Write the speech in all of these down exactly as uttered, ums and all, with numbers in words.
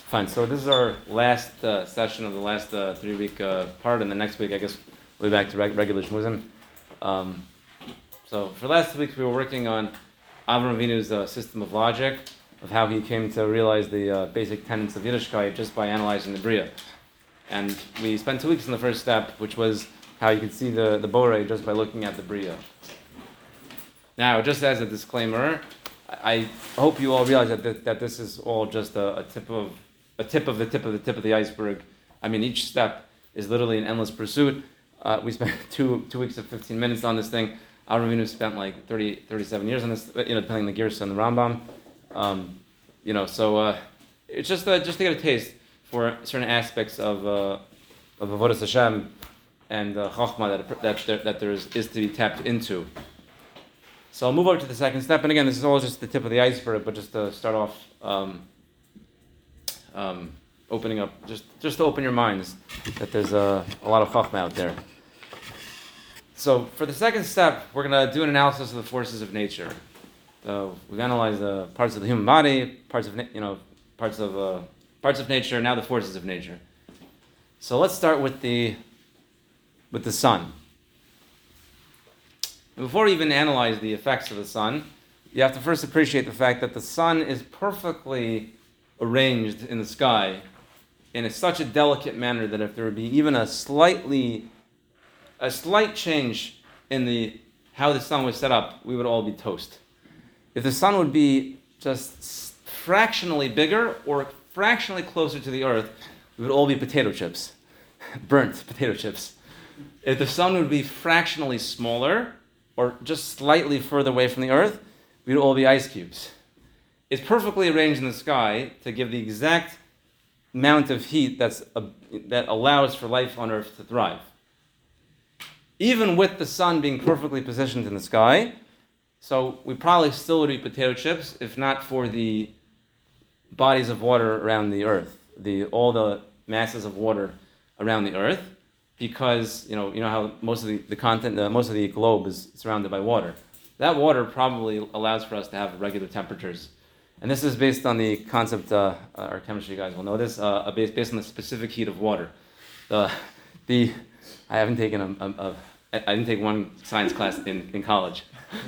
Fine. So this is our last uh, session of the last uh, three-week uh, part, and the next week, I guess, we'll be back to reg- regular shmuzim. Um, so for the last two weeks, we were working on Avram Avinu's uh, system of logic, of how he came to realize the uh, basic tenets of Yiddishkeit just by analyzing the Bria. And we spent two weeks in the first step, which was how you could see the, the Borei just by looking at the Bria. Now, just as a disclaimer, I hope you all realize that th- that this is all just a, a tip of a tip of the tip of the tip of the iceberg. I mean, each step is literally an endless pursuit. Uh, we spent two two weeks of fifteen minutes on this thing. Avram Avinu spent like thirty, thirty-seven years on this, you know, depending on the Girsa and the Rambam. Um, you know, so uh, it's just uh, just to get a taste for certain aspects of uh, of Avodas Hashem and uh, Chochmah that that there, that there is, is to be tapped into. So I'll move over to the second step, and again, this is all just the tip of the iceberg, but just to start off, um, um, opening up, just just to open your minds that there's a, a lot of Chochmah out there. So for the second step, we're going to do an analysis of the forces of nature. So we've analyzed the parts of the human body, parts of you know, parts of uh, parts of nature, now the forces of nature. So let's start with the with the sun. Before we even analyze the effects of the sun, you have to first appreciate the fact that the sun is perfectly arranged in the sky in a, such a delicate manner that if there would be even a slightly, a slight change in the how the sun was set up, we would all be toast. If the sun would be just fractionally bigger or fractionally closer to the earth, we would all be potato chips, burnt potato chips. If the sun would be fractionally smaller, or just slightly further away from the earth, we'd all be ice cubes. It's perfectly arranged in the sky to give the exact amount of heat that's uh, that allows for life on earth to thrive. Even with the sun being perfectly positioned in the sky, so we probably still would be potato chips if not for the bodies of water around the earth, the all the masses of water around the earth. Because you know, you know how most of the, the content, uh, most of the globe is surrounded by water. That water probably allows for us to have regular temperatures, and this is based on the concept. Uh, our chemistry guys will know this. Uh, based based on the specific heat of water. The the I haven't taken a, a, a I didn't take one science class in, in college.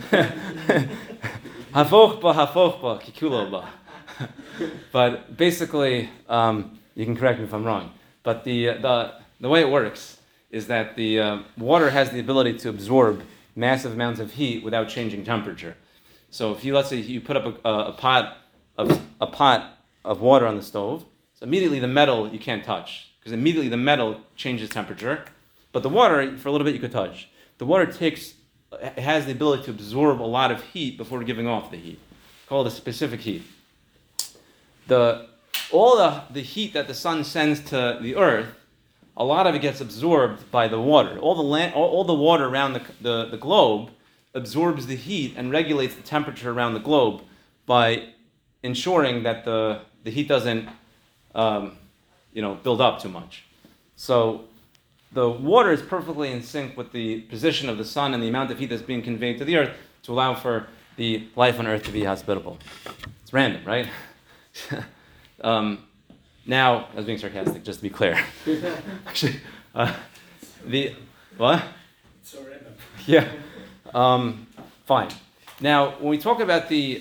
Hafochba hafochba kikuloba. But basically, um, you can correct me if I'm wrong. But the the the way it works is that the uh, water has the ability to absorb massive amounts of heat without changing temperature. So if you, let's say you put up a, a pot of a pot of water on the stove, so immediately the metal you can't touch, because immediately the metal changes temperature, but the water, for a little bit you could touch. The water takes, has the ability to absorb a lot of heat before giving off the heat, called a specific heat. The, all the, the heat that the sun sends to the earth, a lot of it gets absorbed by the water. All the land, all, all the water around the, the, the globe absorbs the heat and regulates the temperature around the globe by ensuring that the, the heat doesn't um, you know, build up too much. So the water is perfectly in sync with the position of the sun and the amount of heat that's being conveyed to the earth to allow for the life on earth to be hospitable. It's random, right? um, Now, I was being sarcastic, just to be clear. Actually, uh, the what? It's so random. Yeah. Um, fine. Now, when we talk about the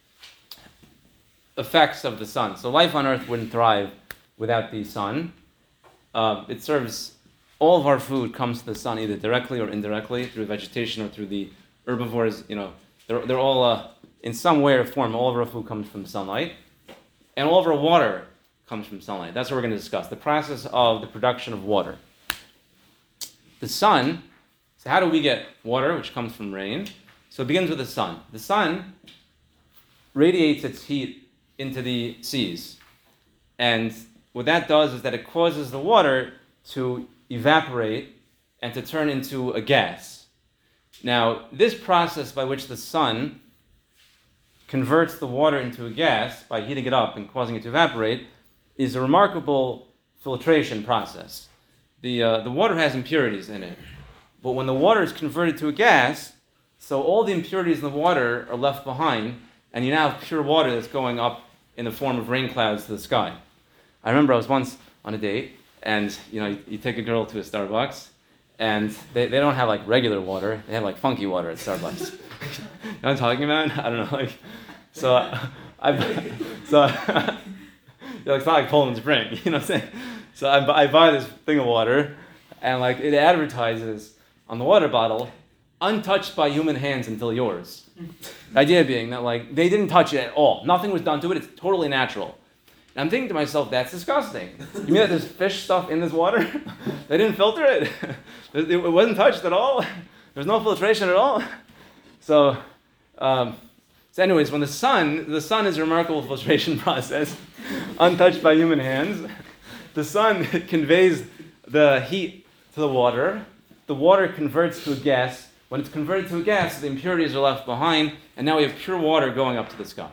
effects of the sun, so life on Earth wouldn't thrive without the sun. Uh, it serves all of our food comes to the sun either directly or indirectly through vegetation or through the herbivores. You know, they're they're all uh, in some way or form. All of our food comes from sunlight, and all of our water comes from sunlight. That's what we're going to discuss, the process of the production of water. The sun, so how do we get water, which comes from rain? So it begins with the sun. The sun radiates its heat into the seas. And what that does is that it causes the water to evaporate and to turn into a gas. Now, this process by which the sun converts the water into a gas by heating it up and causing it to evaporate is a remarkable filtration process. The uh, the water has impurities in it, but when the water is converted to a gas, so all the impurities in the water are left behind, and you now have pure water that's going up in the form of rain clouds to the sky. I remember I was once on a date, and you know, you, you take a girl to a Starbucks, and they, they don't have like regular water; they have like funky water at Starbucks. You know what I'm talking about? I don't know. Like, so I, so you know, it's not like Poland Spring. You know what I'm saying? So I, I buy this thing of water, and like it advertises on the water bottle, untouched by human hands until yours. The idea being that like they didn't touch it at all. Nothing was done to it. It's totally natural. And I'm thinking to myself, that's disgusting. You mean that there's fish stuff in this water? They didn't filter it? It wasn't touched at all? There's no filtration at all? So, um, so anyways, when the sun, the sun is a remarkable filtration process, untouched by human hands. The sun conveys the heat to the water. The water converts to a gas. When it's converted to a gas, the impurities are left behind, and now we have pure water going up to the sky.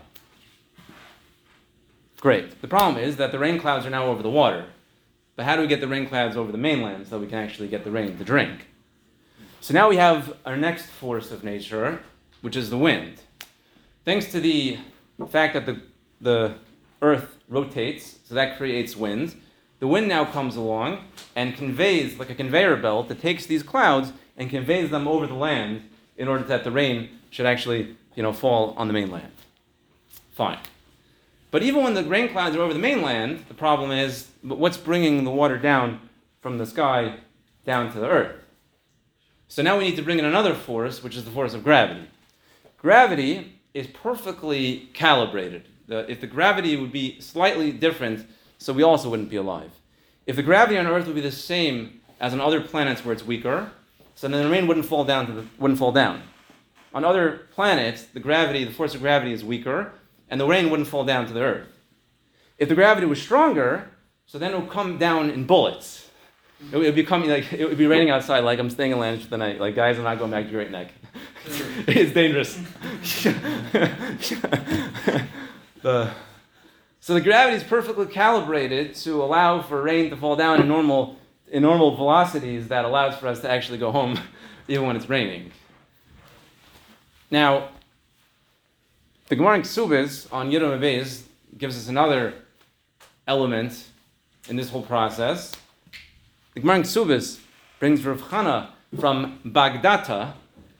Great. The problem is that the rain clouds are now over the water. But how do we get the rain clouds over the mainland so that we can actually get the rain to drink? So now we have our next force of nature, which is the wind. Thanks to the fact that the, the earth rotates, so that creates wind, the wind now comes along and conveys, like a conveyor belt, that takes these clouds and conveys them over the land in order that the rain should actually, you know, fall on the mainland. Fine. But even when the rain clouds are over the mainland, the problem is, what's bringing the water down from the sky down to the earth? So now we need to bring in another force, which is the force of gravity. Gravity is perfectly calibrated. The, if the gravity would be slightly different, so we also wouldn't be alive. If the gravity on Earth would be the same as on other planets where it's weaker, so then the rain wouldn't fall down to the, wouldn't fall down. On other planets, the gravity, the force of gravity is weaker, and the rain wouldn't fall down to the earth. If the gravity was stronger, so then it would come down in bullets. It would become like it would be raining outside. Like I'm staying in Lannister tonight. Like guys, I'm not going back to Great Neck. It's dangerous. the, so the gravity is perfectly calibrated to allow for rain to fall down in normal in normal velocities that allows for us to actually go home, even when it's raining. Now, the Gemara in Ksubis on Yidam Abayz gives us another element in this whole process. The Gemara in Ksubis brings Rav Chana from Bagdata.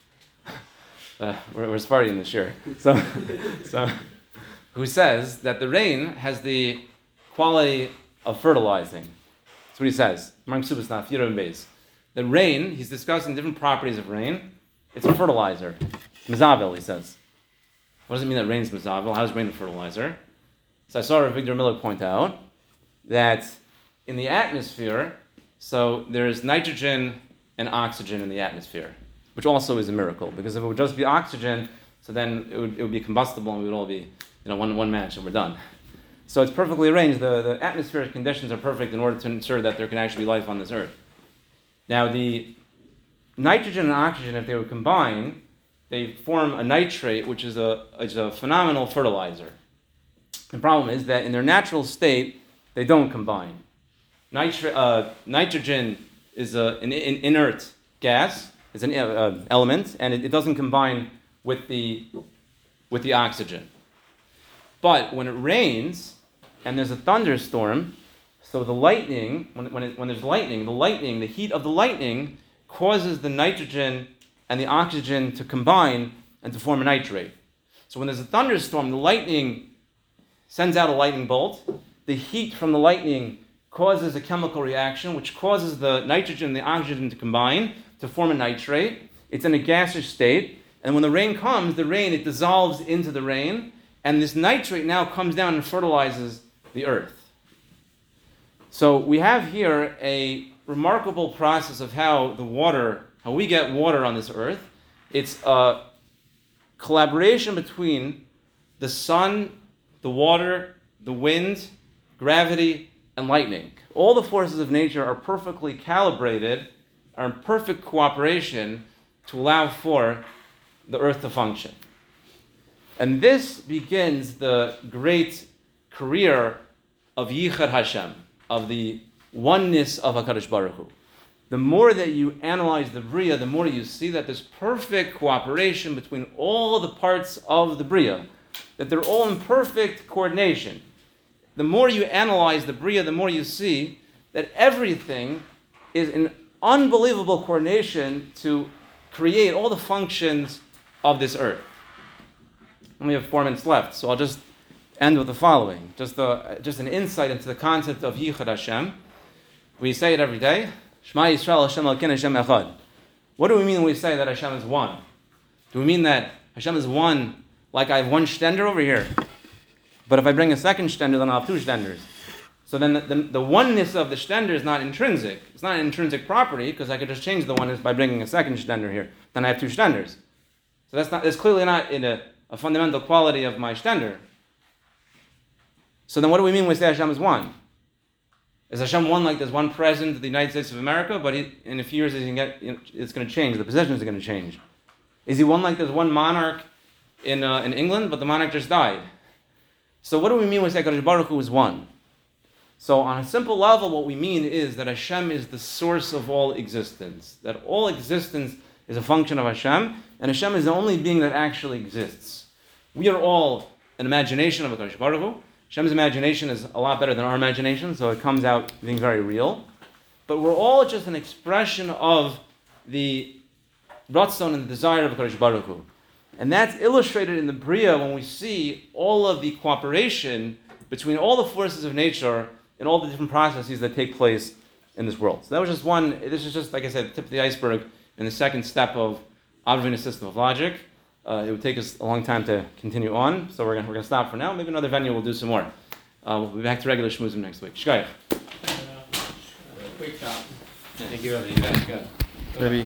Uh, we're, we're Sephardim this year. So, so, who says that the rain has the quality of fertilizing. That's what he says. Gemara in Ksubis, not Yidam Abayz. The rain, he's discussing different properties of rain. It's a fertilizer. Mizavil, he says. What does it mean that rain is mizavil? How is rain a fertilizer? So I saw Rav Victor Miller point out that in the atmosphere, so there's nitrogen and oxygen in the atmosphere, which also is a miracle, because if it would just be oxygen, so then it would, it would be combustible and we would all be, you know, one, one match and we're done. So it's perfectly arranged. The, the atmospheric conditions are perfect in order to ensure that there can actually be life on this earth. Now the nitrogen and oxygen, if they would combine, they form a nitrate, which is a, is a phenomenal fertilizer. The problem is that in their natural state, they don't combine. Nitri- uh, nitrogen is a, an, an inert gas, it's an uh, element, and it, it doesn't combine with the, with the oxygen. But when it rains, and there's a thunderstorm, so the lightning, when, when, it, when there's lightning, the lightning, the heat of the lightning causes the nitrogen and the oxygen to combine and to form a nitrate. So when there's a thunderstorm, the lightning sends out a lightning bolt. The heat from the lightning causes a chemical reaction, which causes the nitrogen and the oxygen to combine to form a nitrate. It's in a gaseous state. And when the rain comes, the rain, it dissolves into the rain. And this nitrate now comes down and fertilizes the earth. So we have here a remarkable process of how the water, how we get water on this earth. It's a collaboration between the sun, the water, the wind, gravity, and lightning. All the forces of nature are perfectly calibrated, are in perfect cooperation to allow for the earth to function. And this begins the great career of Yichud Hashem, of the oneness of HaKadosh Baruch Hu. The more that you analyze the Bria, the more you see that there's perfect cooperation between all the parts of the Bria, that they're all in perfect coordination. the more you analyze the Bria, the more you see that everything is in unbelievable coordination to create all the functions of this earth. We have four minutes left, so I'll just end with the following. Just, a, just an insight into the concept of Yichud Hashem. We say it every day. Shema Yisrael Hashem Elokeinu Hashem Echad. What do we mean when we say that Hashem is one? Do we mean that Hashem is one like I have one shtender over here? But if I bring a second shtender, then I'll have two shtenders. So then the, the, the oneness of the shtender is not intrinsic. It's not an intrinsic property because I could just change the oneness by bringing a second shtender here. Then I have two shtenders. So that's not. That's clearly not in a, a fundamental quality of my shtender. So then what do we mean when we say Hashem is one? Is Hashem one like there's one president of the United States of America, but he, in a few years he's gonna get, it's going to change, the positions are going to change? Is he one like there's one monarch in uh, in England, but the monarch just died? So what do we mean when we say HaKadosh Baruch Hu is one? So on a simple level, what we mean is that Hashem is the source of all existence, that all existence is a function of Hashem, and Hashem is the only being that actually exists. We are all an imagination of HaKadosh Baruch Hu. Hashem's imagination is a lot better than our imagination, so it comes out being very real. But we're all just an expression of the ratzon and the desire of HaKadosh Baruch Hu. And that's illustrated in the Bria when we see all of the cooperation between all the forces of nature and all the different processes that take place in this world. So that was just one, this is just, like I said, the tip of the iceberg in the second step of Avram system of logic. Uh, it would take us a long time to continue on, so we're going we're to stop for now. Maybe another venue we'll do some more. Uh, we'll be back to regular shmuzim next week. Shkayach. Quick time. Thank you, everybody. You guys good. Maybe